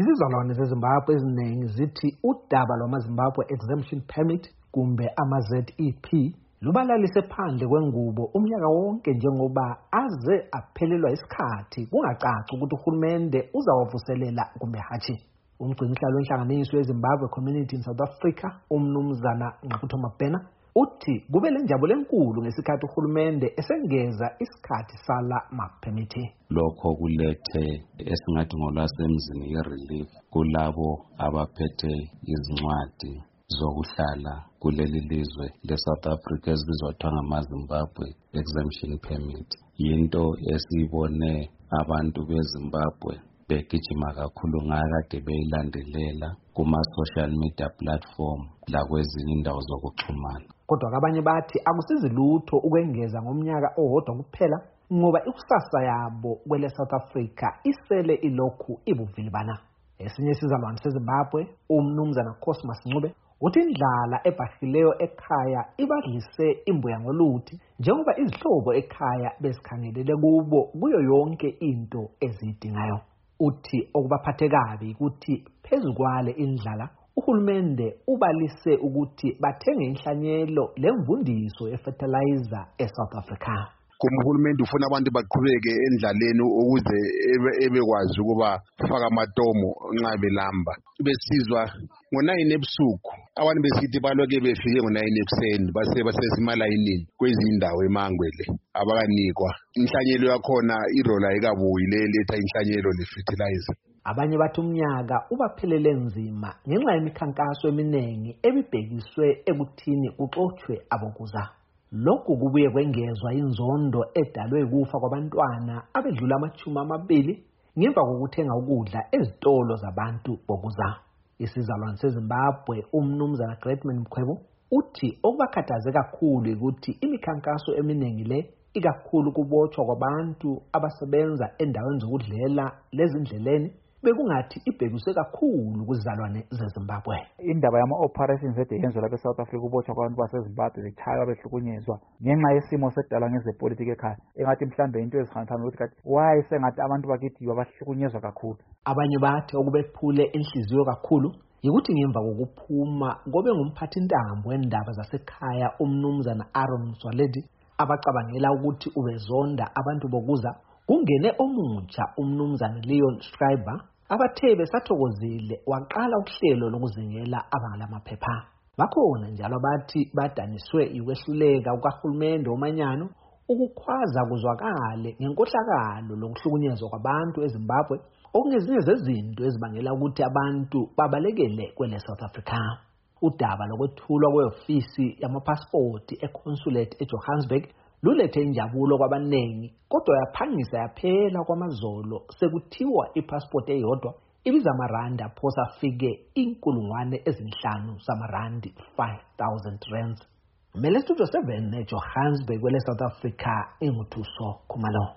Izizalwane zeZimbabwe eziningi zithi udaba lwamaZimbabwe Exemption Permit kumbe ama-ZEP lubalalise phandle kwengubo umnyaka wonke njengoba aze aphelelwa isikhathi kungacaci ukuthi uhulumende uzawavuselela kumbe hatshi. Umgcinihlalo wenhlanganiso yeZimbabwe Community in South Africa, umnumzana Ngqabutho Mabhena, uthi kube lenjabulo enkulu ngesikhathi uhulumende esengeza isikhathi sala maphemithi. Lokho kulethe esingathi ngolwasemzini ye-relief kulabo abaphethe izincwadi zokuhlala kuleli lizwe le-South Africa ezibizwa kuthiwa ngama-Zimbabwe Exemption Permit. Yinto esiyibone abantu beZimbabwe begijima kakhulu ngakade beyilandelela kuma-social media platform lakwezinye indawo zokuxhumana. Kodwa abanye bathi akusizi lutho ukwengeza ngomnyaka owodwa kuphela ngoba ikusasa yabo kwele South Africa isele ilokhu ibuvilibana. Esinye isizalwane seZimbabwe, umnumzana Cosmas Ncube, uthi indlala ebhahileyo ekhaya ibadlise imbuya ngoluthi njengoba izihlobo ekhaya besikhangelele kubo kuyo yonke into ezidingayo. Uthi okubaphathe kabi ukuthi phezukwale indlala uhulumende ubalise ukuthi bathenge inhlanyelo lemvundiso yefertilizer eSouth Africa. Kumhulumende ufuna abantu baqhubeke endlaleni ukuze ebekwazi ukuba faka amatomo nxa belamba. Besizwa ngo9 ebusuku abantu besithi baloke befike ngo9 ekuseni basesimalayinini kwezindawo eMangwele abakanikwa inhlanyelo yakhona irola ikabuyi letha inhlanyelo lefertilizer. Abanye bathi umnyaka ubaphelele nzima ngenxa yemikhankaso eminingi ebibhekiswe ekuthini kuxoxwe abokuza. Lokhu kubuye kwengezwa inzondo edalwe ukufa kwabantwana abedlula 20 ngemva kokuthenga ukudla ezitolo zabantu bokuza. Isizalwane seZimbabwe, umnumzana Greatman Mkhwebo, uthi okubakhathaze kakhulu ukuthi imikhankaso eminingi le ikakhulu kubotshwa kwabantu abasebenza endaweni zokudlela lezindleleni bekungathi ibhekiswe kakhulu kuzizalwane zeZimbabwe. Indaba yama-operations eyenziwa lapha eSouth Africa ubotshwa kwabantu baseZimbabwe bechaywa behlukunyezwa ngenxa yesimo sedala ngezepolitiki ekhaya. Engathi mhlambe into ezihambisana ukuthi kathi why sengathi abantu bakithi bahlukunyezwa kakhulu. Abanye bathi okubephule inhliziyo kakhulu yikuthi ngemva kokuphuma kobe ngumphathi intambo wendaba zasekhaya umnumzana Aaron Mswaledi abacabangela ukuthi ubezonda abantu bokuza kungene omutsha umnumzana Leon Schreiber abathe besathokozile waqala uhlelo lokuzingela abangalamaphepha. Bakhona njalo abathi badaniswe ikwehluleka ukahulumende omanyano ukukhwaza kuzwakale ngenkohlakalo lokuhlukunyezwa kwabantu eZimbabwe okungezinye zezinto ezibangela ukuthi abantu babalekele kwele South Africa. Udaba lokwethulwa kweofisi yamapasipoti econsulate eJohannesburg lulethe injabulo kwabanengi kodwa yaphangisa yaphela kwamazolo sekuthiwa ipassport eyodwa ibiza amarandi aphosa afike 5,000 zamarandi 5,000 rands. Mele Studio 7 eJohannesburg kwele South Africa inguthuso Khumalo.